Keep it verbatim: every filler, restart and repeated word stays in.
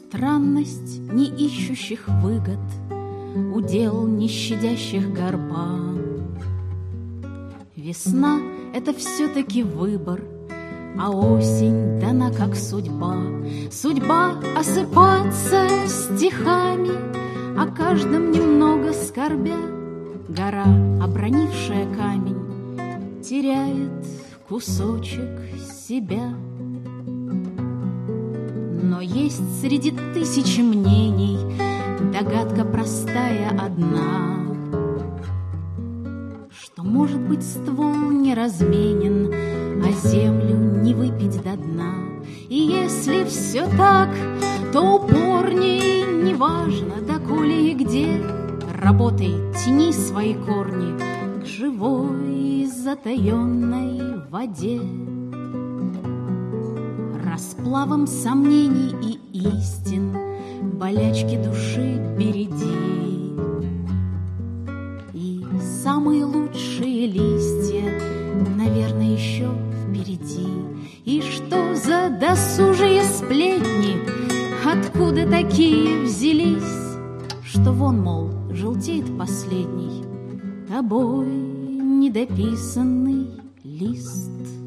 Странность не ищущих выгод, удел не щадящих горба. Весна — это все-таки выбор, а осень дана как судьба. Судьба осыпаться стихами, о каждом немного скорбя. Гора, обронившая камень, теряет кусочек себя. Но есть среди тысячи мнений догадка простая одна, что, может быть, ствол не разменен, а землю не выпить до дна. И если все так, то упорней, неважно, доколе и где, работай, тяни свои корни к живой затаенной воде. Расплавом сомнений и истин болячки души береди. И самые лучшие листья, наверное, еще впереди. И что за досужие сплетни, откуда такие взялись, что вон, мол, желтеет последний тобой недописанный лист.